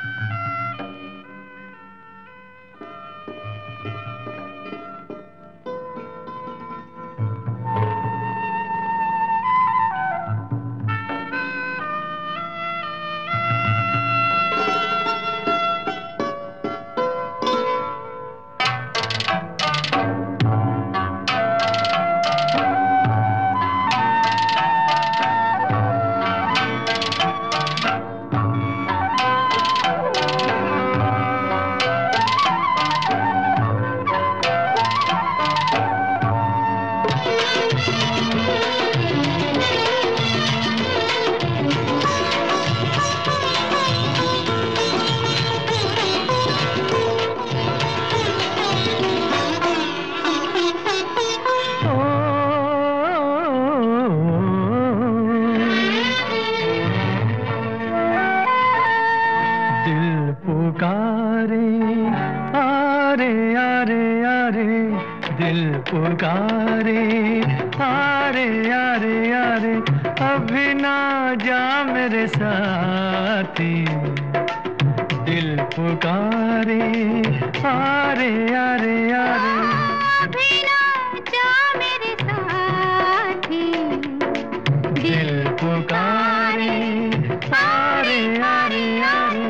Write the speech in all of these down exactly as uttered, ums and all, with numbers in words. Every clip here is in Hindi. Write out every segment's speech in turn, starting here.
दिल पुकारे आरे आरे आरे अभी ना जा मेरे साथी। दिल पुकारे आरे आरे आरे अभी ना जा मेरे साथी। दिल पुकारे आरे आरे आरे।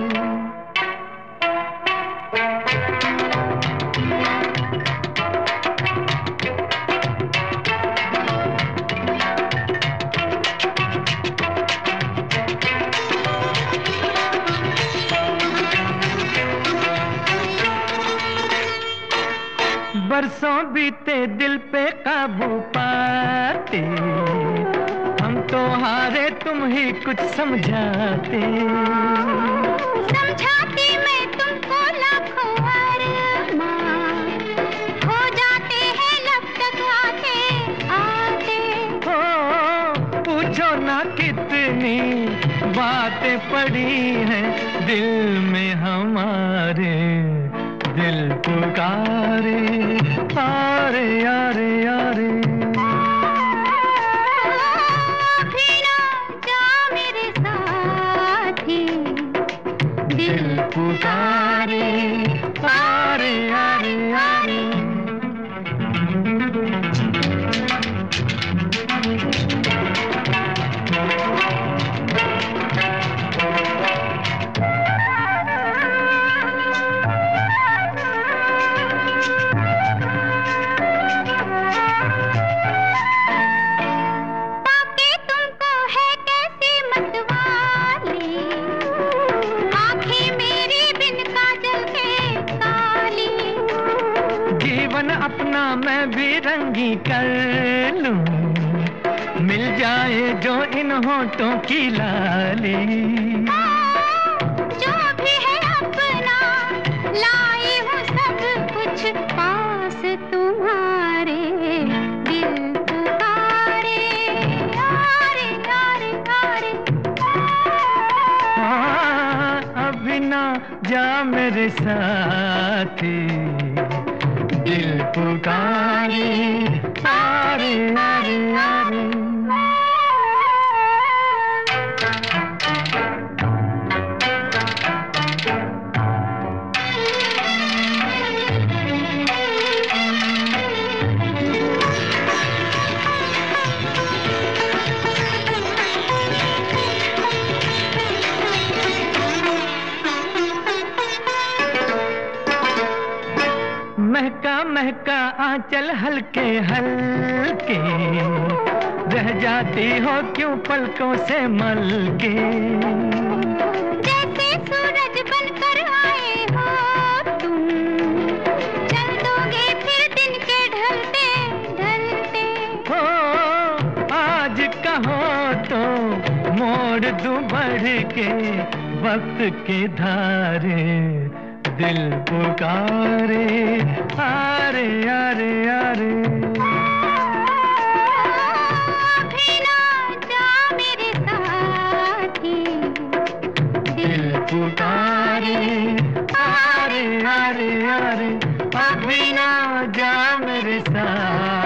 बरसों बीते दिल पे काबू पाते, हम तो हारे तुम ही कुछ समझाते। समझाती मैं तुमको लाखों अरमान, हो जाते हैं लब तक आते आते। हो पूछो ना कितनी बातें पड़ी हैं दिल में हमारे। दिल पुकारे आरे आरे आरे अभी ना जा मेरे साथी। दिल पुकारे आरे आरे आरे। अपना मैं भी रंगी कर लूं, मिल जाए जो इन होठों की लाली। जो भी है अपना लाई हूँ सब कुछ पास तुम्हारे। दिल पुकारे आरे आरे आरे। हाँ अभी ना जा मेरे साथी। दिल पुकारे आरे आरे आरे। महका महका आंचल हल्के हल्के, रह जाती हो क्यों पलकों से मलके। जैसे सूरज बनकर आए हो तुम, चल दोगे फिर दिन के ढलते ढलते। हो आज कहो तो मोड़ दूं बढ़ के वक्त के धारे। दिल पुकारे आरे आरे आरे। अभी ना जा मेरे साथी। दिल पुकारे आरे आरे आरे। अभी ना जा मेरे साथ।